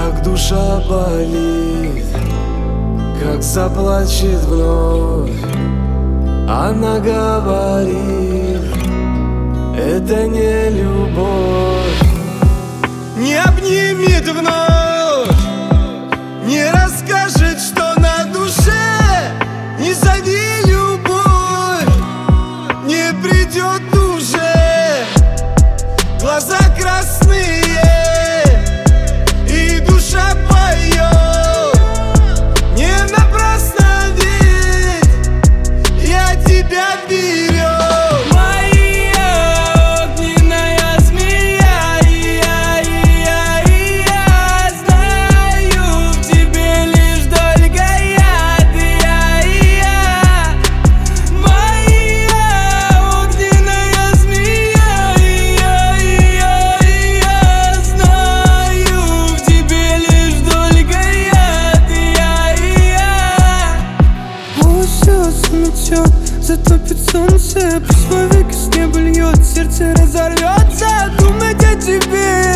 как душа болит, как заплачет вновь. Она говорит, это не любовь. Не обнимет вновь, не расскажет, что на душе. Не зови любовь, не придет уже. Глаза красные, и душа поет. Не напрасно ведь я тебя берег. Затопит солнце, пусть во веки с неба льет, сердце разорвется, думать о тебе.